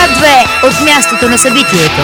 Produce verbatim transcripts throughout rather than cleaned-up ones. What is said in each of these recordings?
две от мястото на събитието.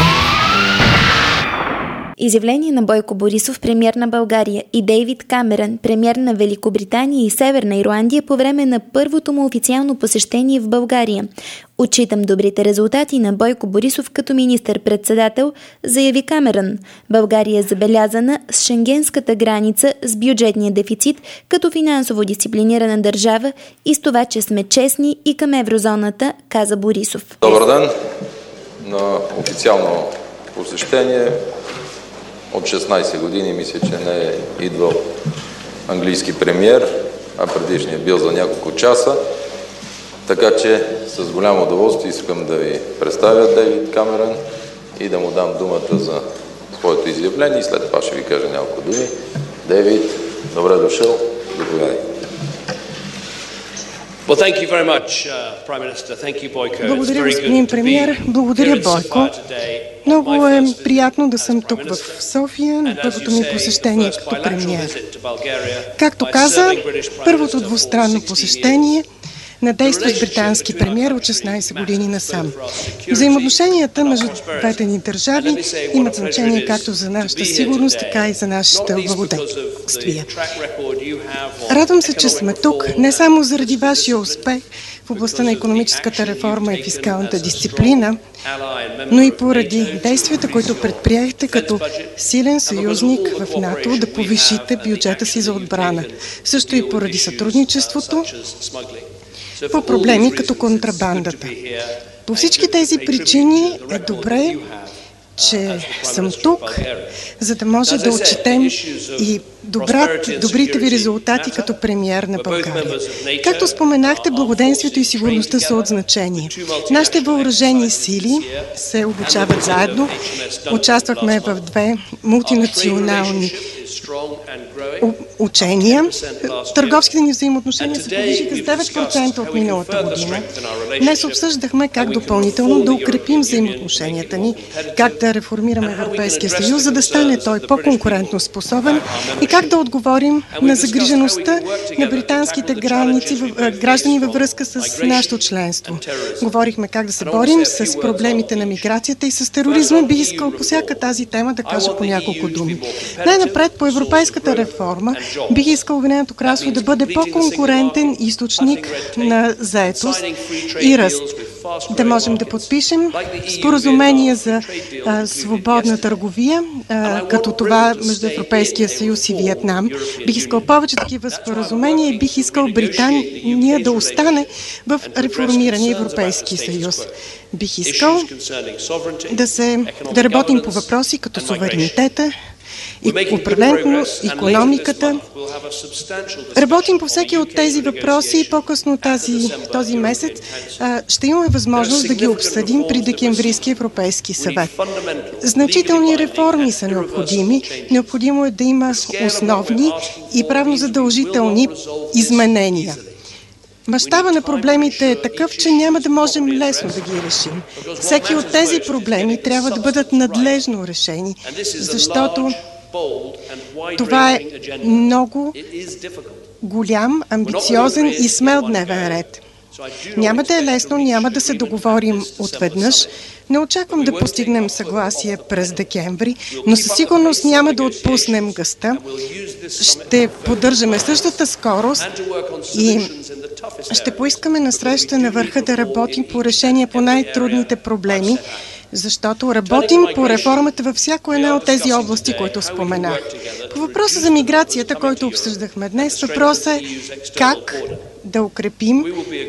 Изявление на Бойко Борисов, премиер на България, и Дейвид Камерън, премиер на Великобритания и Северна Ирландия по време на първото му официално посещение в България. Отчитам добрите резултати на Бойко Борисов като министър-председател, заяви Камерън. България е забелязана с шенгенската граница, с бюджетния дефицит, като финансово дисциплинирана държава и с това, че сме честни и към еврозоната, каза Борисов. Добър ден на официално посещение. От шестнайсет години мисля, че не е идвал английски премиер, а предишният бил за няколко часа. Така че с голямо удоволствие искам да ви представя Дейвид Камерън и да му дам думата за своето изявление и след това ще ви кажа няколко думи. Дейвид, добре дошъл, заповядай. Благодаря, господин премиер. Благодаря, Бойко. Много е приятно да съм тук в София на първото ми посещение като премиер. Както каза, първото двустранно посещение на действащ британски премиер от шестнайсет години насам. Взаимоотношенията между двете ни държави имат значение както за нашата сигурност, така и за нашата благоденствие. Радвам се, че сме тук не само заради вашия успех в областта на икономическата реформа и фискалната дисциплина, но и поради действията, които предприехте като силен съюзник в НАТО да повишите бюджета си за отбрана. Също и поради сътрудничеството по проблеми като контрабандата. По всички тези причини е добре, че съм тук, за да може да отчетем и добра, добрите ви резултати като премиер на България. Както споменахте, благоденствието и сигурността са от значение. Нашите въоръжени сили се обучават заедно. Участвахме в две мултинационални учения. Търговските ни взаимоотношения се повишиха с девет процента от миналата година. Днес обсъждахме как допълнително да укрепим взаимоотношенията ни, как да реформираме Европейския съюз, за да стане той по-конкурентно способен и как да отговорим на загрижеността на британските граници, граждани във връзка с нашето членство. Говорихме как да се борим с проблемите на миграцията и с тероризма. Бих искал по всяка тази тема да кажа по няколко думи. Най-напред по европейската реформа бих искал Обединеното кралство да бъде по-конкурентен източник на заетост и ръст. Да можем да подпишем споразумение за а, свободна търговия, а, като това между Европейския съюз и Виетнам. Бих искал повече такива споразумения и бих искал Британия да остане в реформирания Европейски съюз. Бих искал да, се, да работим по въпроси като суверенитета, и управлението, икономиката. Работим по всеки от тези въпроси и по-късно тази, този месец а, ще имаме възможност да ги обсъдим при Декемврийски Европейски съвет. Значителни реформи са необходими. Необходимо е да има основни и правно задължителни изменения. Мащаба на проблемите е такъв, че няма да можем лесно да ги решим. Всеки от тези проблеми трябва да бъдат надлежно решени, защото това е много голям, амбициозен и смел дневен ред. Няма да е лесно, няма да се договорим отведнъж. Не очаквам да постигнем съгласие през декември, но със сигурност няма да отпуснем гъста. Ще поддържаме същата скорост и ще поискаме на среща на върха да работим по решение по най-трудните проблеми, защото работим по реформата във всяко една от тези области, които споменах. По въпроса за миграцията, който обсъждахме днес, въпросът е как да укрепим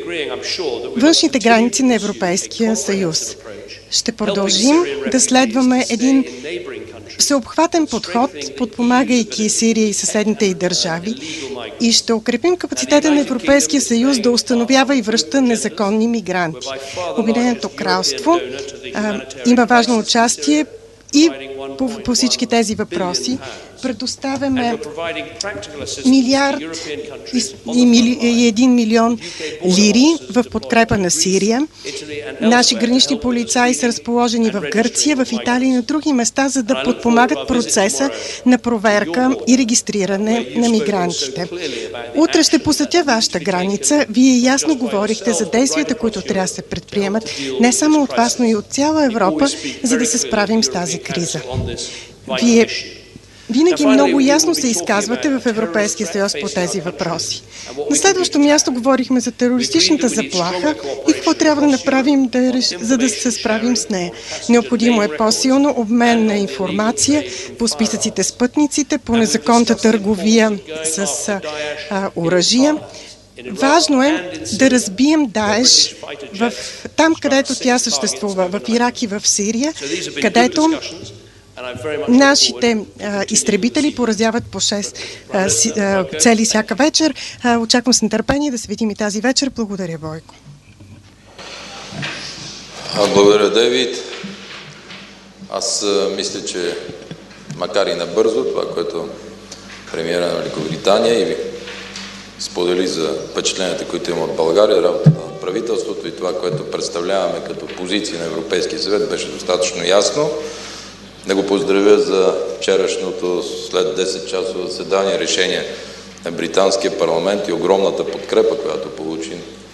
външните граници на Европейския съюз. Ще продължим да следваме един всеобхватен подход, подпомагайки Сирия и съседните й държави, и ще укрепим капацитета на Европейския съюз да установява и връща незаконни мигранти. Обединеното кралство а, има важно участие и по, по всички тези въпроси. Предоставяме милиард и, и, мили, и един милион лири в подкрепа на Сирия. Наши гранични полицаи са разположени в Гърция, в Италия и на други места, за да подпомагат процеса на проверка и регистриране на мигрантите. Утре ще посетя вашата граница. Вие ясно говорихте за действията, които трябва да се предприемат не само от вас, но и от цяла Европа, за да се справим с тази криза. Вие винаги много ясно се изказвате в Европейския съюз по тези въпроси. На следващо място говорихме за терористичната заплаха и какво трябва да направим, да, за да се справим с нея. Необходимо е по-силно обмен на информация по списъците с пътниците, по незаконната търговия с а, оръжия. Важно е да разбием Даеш в, там, където тя съществува, в Ирак и в Сирия, където нашите а, изтребители поразяват по шест а, си, а, цели всяка вечер. А, очаквам с нетърпение да се видим и тази вечер. Благодаря, Бойко. Благодаря, Дейвид. Аз а, мисля, че макар и набързо, това, което премиера на Великобритания и сподели за впечатленията, които има от България, работата на правителството и това, което представляваме като позиции на Европейския съвет, беше достатъчно ясно. Да го поздравя за вчерашното след десет часово заседание решение на британския парламент и огромната подкрепа, която получи.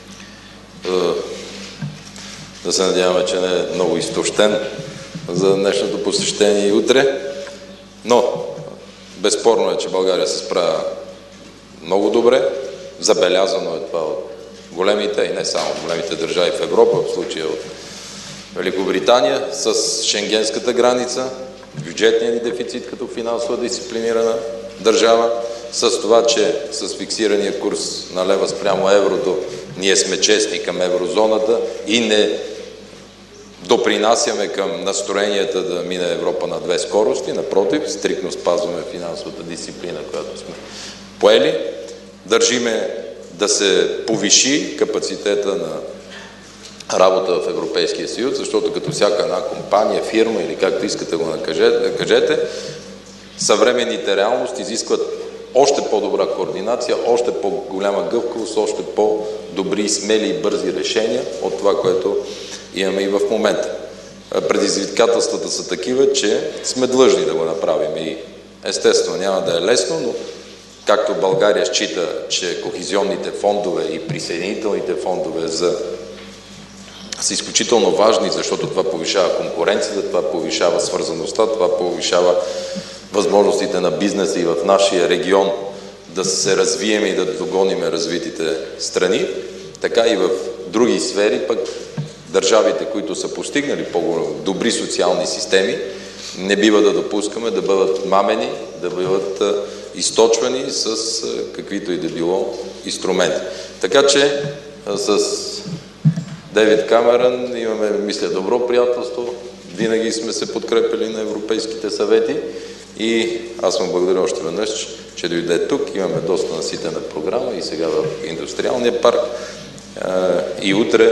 Да се надяваме, че не е много изтощен за днешното посещение и утре. Но безспорно е, че България се справя много добре. Забелязано е това от големите и не само от големите държави в Европа, в случая от Великобритания, с шенгенската граница, бюджетния ни дефицит като финансова дисциплинирана държава, с това, че с фиксирания курс на лева спрямо еврото ние сме честни към еврозоната и не допринасяме към настроенията да мине Европа на две скорости. Напротив, стриктно спазваме финансовата дисциплина, която сме поели. Държиме да се повиши капацитета на работа в Европейския съюз, защото като всяка една компания, фирма или както искате го накажете, кажете, съвременните реалности изискват още по-добра координация, още по-голяма гъвкавост, още по-добри, смели и бързи решения от това, което имаме и в момента. Предизвикателствата са такива, че сме длъжни да го направим и естествено няма да е лесно, но както България счита, че кохезионните фондове и присъединителните фондове за са изключително важни, защото това повишава конкуренцията, това повишава свързаността, това повишава възможностите на бизнеса и в нашия регион да се развием и да догониме развитите страни, така и в други сфери, пък държавите, които са постигнали по-добри социални системи, не бива да допускаме да бъдат мамени, да бъдат източвани с каквито и да било инструменти. Така че с Дейвид Камерън имаме, мисля, добро приятелство. Винаги сме се подкрепили на европейските съвети и аз му благодаря още веднъж, че дойде тук. Имаме доста наситена програма и сега в индустриалния парк. И утре,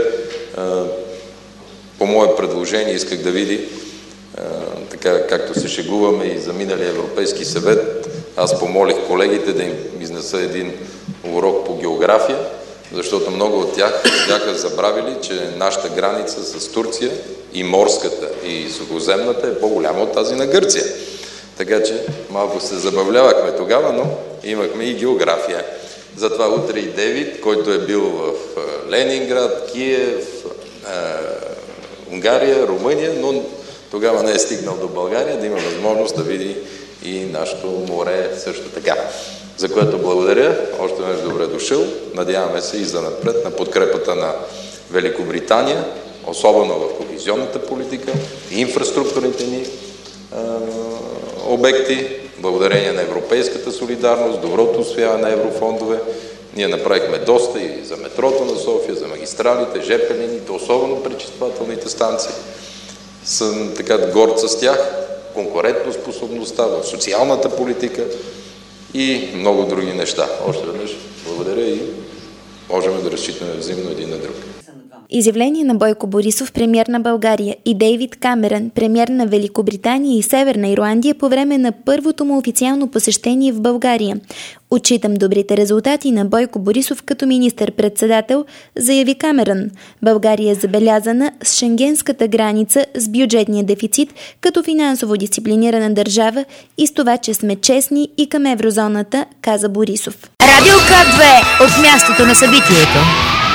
по мое предложение, исках да види, така както се шегуваме и за миналия Европейски съвет, аз помолих колегите да им изнеса един урок по география, защото много от тях бяха забравили, че нашата граница с Турция и морската, и сухоземната е по-голяма от тази на Гърция. Така че малко се забавлявахме тогава, но имахме и география. Затова утре и Дейвид, който е бил в Ленинград, Киев, Унгария, Румъния, но тогава не е стигнал до България, да има възможност да види и нашето море също така. За което благодаря. Още веднъж добре дошъл. Надяваме се и за напред на подкрепата на Великобритания, особено в кохезионната политика и инфраструктурните ни а, обекти. Благодарение на европейската солидарност, доброто усвояване на еврофондове. Ние направихме доста и за метрото на София, за магистралите, жп линиите, особено пречиствателните станции. Съм така горд с тях. Конкурентоспособността в социалната политика и много други неща. Още веднъж благодаря и можем да разчитаме взаимно един на друг. Изявление на Бойко Борисов, премиер на България, и Дейвид Камерън, премиер на Великобритания и Северна Ирландия по време на първото му официално посещение в България. Отчитам добрите резултати на Бойко Борисов като министър-председател, заяви Камерън. България е забелязана с шенгенската граница, с бюджетния дефицит, като финансово дисциплинирана държава и с това, че сме честни и към еврозоната, каза Борисов. Радио К две от мястото на събитието.